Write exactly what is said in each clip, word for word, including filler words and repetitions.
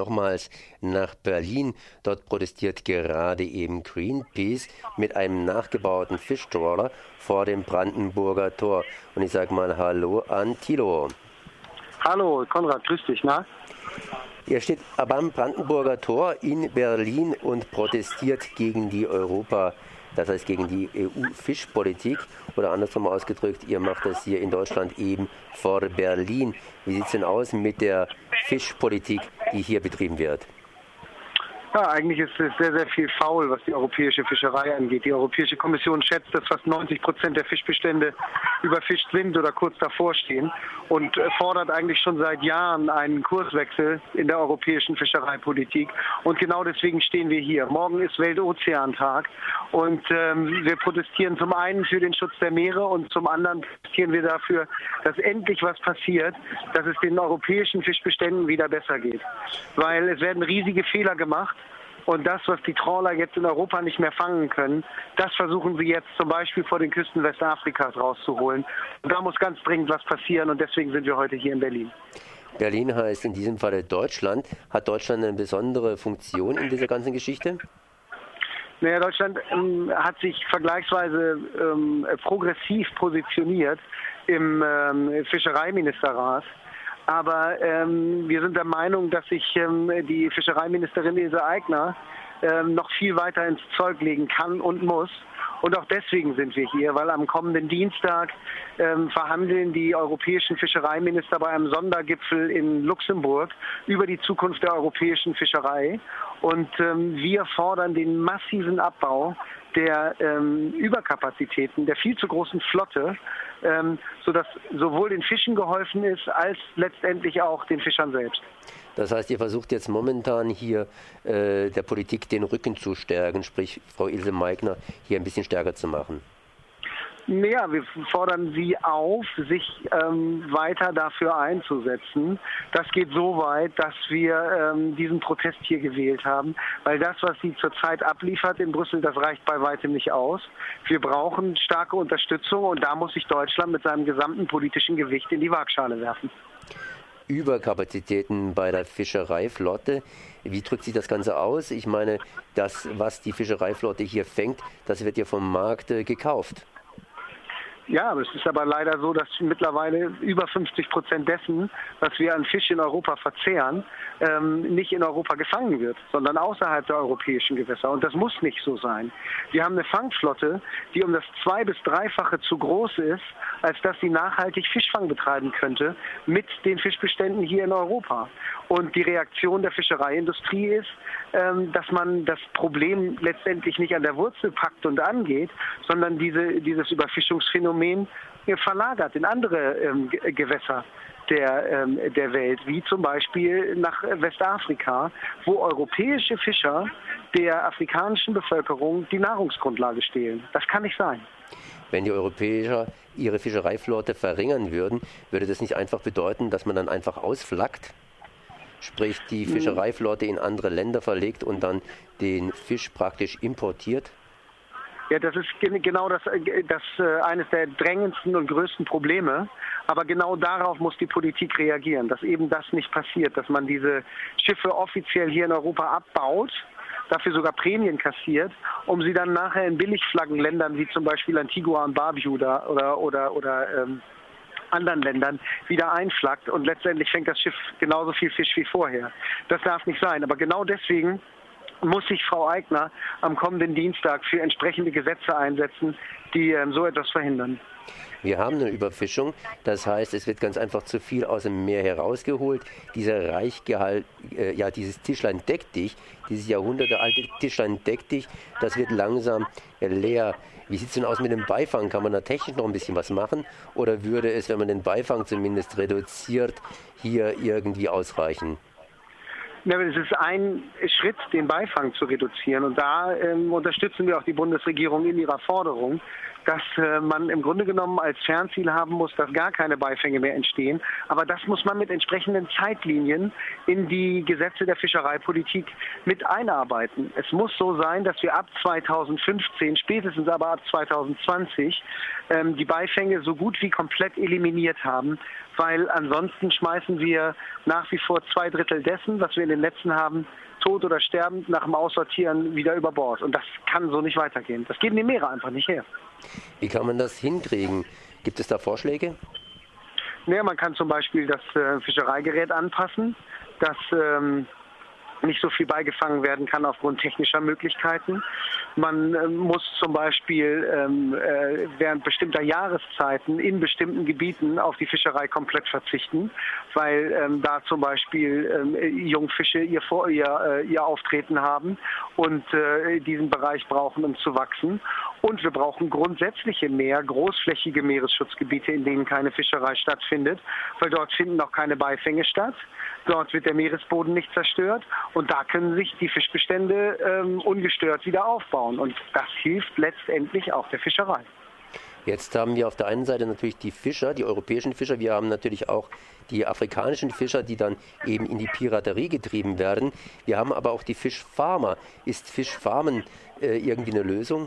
nochmals nach Berlin. Dort protestiert gerade eben Greenpeace mit einem nachgebauten Fischtrawler vor dem Brandenburger Tor. Und ich sage mal Hallo an Thilo. Hallo Konrad, grüß dich, na? Ihr steht am Brandenburger Tor in Berlin und protestiert gegen die Europa, das heißt gegen die E U-Fischpolitik, oder andersrum ausgedrückt, ihr macht das hier in Deutschland eben vor Berlin. Wie sieht es denn aus mit der Fischpolitik, die hier betrieben wird? Ja, eigentlich ist es sehr, sehr viel faul, was die europäische Fischerei angeht. Die Europäische Kommission schätzt, dass fast neunzig Prozent der Fischbestände überfischt sind oder kurz davor stehen und fordert eigentlich schon seit Jahren einen Kurswechsel in der europäischen Fischereipolitik. Und genau deswegen stehen wir hier. Morgen ist Weltozeantag und ähm, wir protestieren zum einen für den Schutz der Meere und zum anderen protestieren wir dafür, dass endlich was passiert, dass es den europäischen Fischbeständen wieder besser geht. Weil es werden riesige Fehler gemacht. Und das, was die Trawler jetzt in Europa nicht mehr fangen können, das versuchen sie jetzt zum Beispiel vor den Küsten Westafrikas rauszuholen. Und da muss ganz dringend was passieren und deswegen sind wir heute hier in Berlin. Berlin heißt in diesem Falle Deutschland. Hat Deutschland eine besondere Funktion in dieser ganzen Geschichte? Naja, Deutschland ähm, hat sich vergleichsweise ähm, progressiv positioniert im ähm, Fischereiministerrat. Aber ähm, wir sind der Meinung, dass sich ähm, die Fischereiministerin Ilse Aigner ähm, noch viel weiter ins Zeug legen kann und muss. Und auch deswegen sind wir hier, weil am kommenden Dienstag ähm, verhandeln die europäischen Fischereiminister bei einem Sondergipfel in Luxemburg über die Zukunft der europäischen Fischerei. Und ähm, wir fordern den massiven Abbau der ähm, Überkapazitäten, der viel zu großen Flotte, ähm, sodass sowohl den Fischen geholfen ist, als letztendlich auch den Fischern selbst. Das heißt, ihr versucht jetzt momentan hier äh, der Politik den Rücken zu stärken, sprich Frau Ilse Aigner hier ein bisschen stärker zu machen. Ja, wir fordern Sie auf, sich ähm, weiter dafür einzusetzen. Das geht so weit, dass wir ähm, diesen Protest hier gewählt haben, weil das, was sie zurzeit abliefert in Brüssel, das reicht bei weitem nicht aus. Wir brauchen starke Unterstützung und da muss sich Deutschland mit seinem gesamten politischen Gewicht in die Waagschale werfen. Überkapazitäten bei der Fischereiflotte. Wie drückt sich das Ganze aus? Ich meine, das, was die Fischereiflotte hier fängt, das wird ja vom Markt äh, gekauft. Ja, es ist aber leider so, dass mittlerweile über fünfzig Prozent dessen, was wir an Fisch in Europa verzehren, ähm, nicht in Europa gefangen wird, sondern außerhalb der europäischen Gewässer. Und das muss nicht so sein. Wir haben eine Fangflotte, die um das zwei- bis dreifache zu groß ist, als dass sie nachhaltig Fischfang betreiben könnte mit den Fischbeständen hier in Europa. Und die Reaktion der Fischereiindustrie ist, ähm, dass man das Problem letztendlich nicht an der Wurzel packt und angeht, sondern diese, dieses Überfischungsphänomen verlagert in andere ähm, Gewässer der, ähm, der Welt, wie zum Beispiel nach Westafrika, wo europäische Fischer der afrikanischen Bevölkerung die Nahrungsgrundlage stehlen. Das kann nicht sein. Wenn die Europäer ihre Fischereiflotte verringern würden, würde das nicht einfach bedeuten, dass man dann einfach ausflaggt? Sprich, die Fischereiflotte in andere Länder verlegt und dann den Fisch praktisch importiert? Ja, das ist genau das, das eines der drängendsten und größten Probleme. Aber genau darauf muss die Politik reagieren, dass eben das nicht passiert, dass man diese Schiffe offiziell hier in Europa abbaut, dafür sogar Prämien kassiert, um sie dann nachher in Billigflaggenländern wie zum Beispiel Antigua und Barbuda oder oder oder ähm, anderen Ländern wieder einflaggt und letztendlich fängt das Schiff genauso viel Fisch wie vorher. Das darf nicht sein. Aber genau deswegen muss sich Frau Aigner am kommenden Dienstag für entsprechende Gesetze einsetzen, die ähm, so etwas verhindern. Wir haben eine Überfischung, das heißt, es wird ganz einfach zu viel aus dem Meer herausgeholt. Dieser Reichgehalt, äh, ja, dieses Tischlein deck dich, dieses jahrhundertealte Tischlein deck dich, das wird langsam äh, leer. Wie sieht es denn aus mit dem Beifang? Kann man da technisch noch ein bisschen was machen? Oder würde es, wenn man den Beifang zumindest reduziert, hier irgendwie ausreichen? Ja, es ist ein Schritt, den Beifang zu reduzieren. Und da ähm, unterstützen wir auch die Bundesregierung in ihrer Forderung, dass äh, man im Grunde genommen als Fernziel haben muss, dass gar keine Beifänge mehr entstehen. Aber das muss man mit entsprechenden Zeitlinien in die Gesetze der Fischereipolitik mit einarbeiten. Es muss so sein, dass wir ab zweitausendfünfzehn, spätestens aber ab zweitausendzwanzig, ähm, die Beifänge so gut wie komplett eliminiert haben, weil ansonsten schmeißen wir nach wie vor zwei Drittel dessen, was wir in den Netzen haben, tot oder sterbend nach dem Aussortieren wieder über Bord. Und das kann so nicht weitergehen. Das geben die Meere einfach nicht her. Wie kann man das hinkriegen? Gibt es da Vorschläge? Ja, man kann zum Beispiel das äh, Fischereigerät anpassen, das ähm, nicht so viel beigefangen werden kann aufgrund technischer Möglichkeiten. Man äh, muss zum Beispiel ähm, äh, während bestimmter Jahreszeiten in bestimmten Gebieten auf die Fischerei komplett verzichten, weil ähm, da zum Beispiel ähm, Jungfische ihr, Vor ihr, äh, ihr Auftreten haben und äh, diesen Bereich brauchen, um zu wachsen. Und wir brauchen grundsätzliche mehr großflächige Meeresschutzgebiete, in denen keine Fischerei stattfindet, weil dort finden auch keine Beifänge statt. Dort wird der Meeresboden nicht zerstört und da können sich die Fischbestände ähm, ungestört wieder aufbauen. Und das hilft letztendlich auch der Fischerei. Jetzt haben wir auf der einen Seite natürlich die Fischer, die europäischen Fischer. Wir haben natürlich auch die afrikanischen Fischer, die dann eben in die Piraterie getrieben werden. Wir haben aber auch die Fischfarmer. Ist Fischfarmen äh, irgendwie eine Lösung?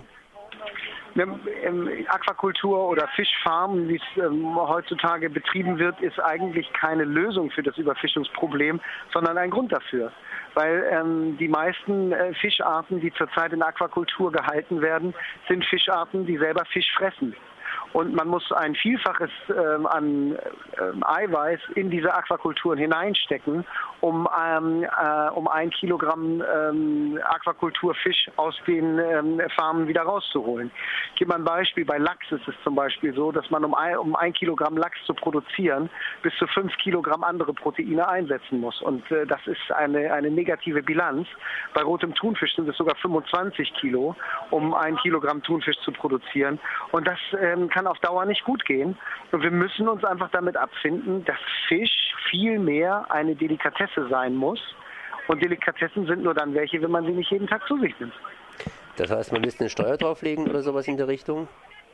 Aquakultur oder Fischfarmen, wie es ähm, heutzutage betrieben wird, ist eigentlich keine Lösung für das Überfischungsproblem, sondern ein Grund dafür. Weil ähm, die meisten äh, Fischarten, die zurzeit in Aquakultur gehalten werden, sind Fischarten, die selber Fisch fressen. Und man muss ein Vielfaches ähm, an ähm, Eiweiß in diese Aquakulturen hineinstecken, um, ähm, äh, um ein Kilogramm ähm, Aquakulturfisch aus den ähm, Farmen wieder rauszuholen. Ich gebe mal ein Beispiel. Bei Lachs ist es zum Beispiel so, dass man, um ein, um ein Kilogramm Lachs zu produzieren, bis zu fünf Kilogramm andere Proteine einsetzen muss. Und äh, das ist eine, eine negative Bilanz. Bei rotem Thunfisch sind es sogar fünfundzwanzig Kilo, um ein Kilogramm Thunfisch zu produzieren. Und das ähm, kann auf Dauer nicht gut gehen. Und wir müssen uns einfach damit abfinden, dass Fisch viel mehr eine Delikatesse sein muss. Und Delikatessen sind nur dann welche, wenn man sie nicht jeden Tag zu sich nimmt. Das heißt, man müsste eine Steuer drauflegen oder sowas in der Richtung?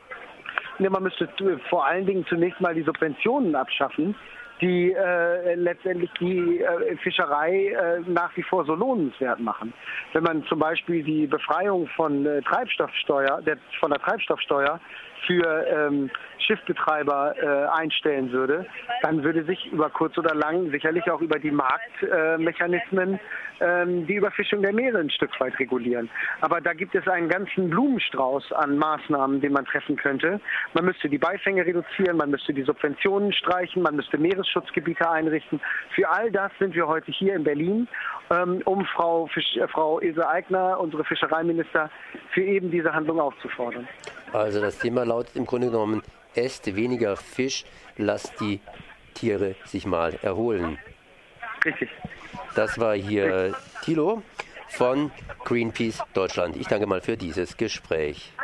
Ne, man müsste vor allen Dingen zunächst mal die Subventionen abschaffen, die äh, letztendlich die äh, Fischerei äh, nach wie vor so lohnenswert machen. Wenn man zum Beispiel die Befreiung von äh, Treibstoffsteuer, der, von der Treibstoffsteuer für ähm, Schiffbetreiber äh, einstellen würde, dann würde sich über kurz oder lang sicherlich auch über die Marktmechanismen äh, ähm, die Überfischung der Meere ein Stück weit regulieren. Aber da gibt es einen ganzen Blumenstrauß an Maßnahmen, den man treffen könnte. Man müsste die Beifänge reduzieren, man müsste die Subventionen streichen, man müsste Meeresschutzgebiete einrichten. Für all das sind wir heute hier in Berlin, ähm, um Frau, Fisch, äh, Frau Ilse Aigner, unsere Fischereiminister, für eben diese Handlung aufzufordern. Also das Thema lautet im Grunde genommen, esst weniger Fisch, lasst die Tiere sich mal erholen. Richtig. Das war hier Thilo von Greenpeace Deutschland. Ich danke mal für dieses Gespräch.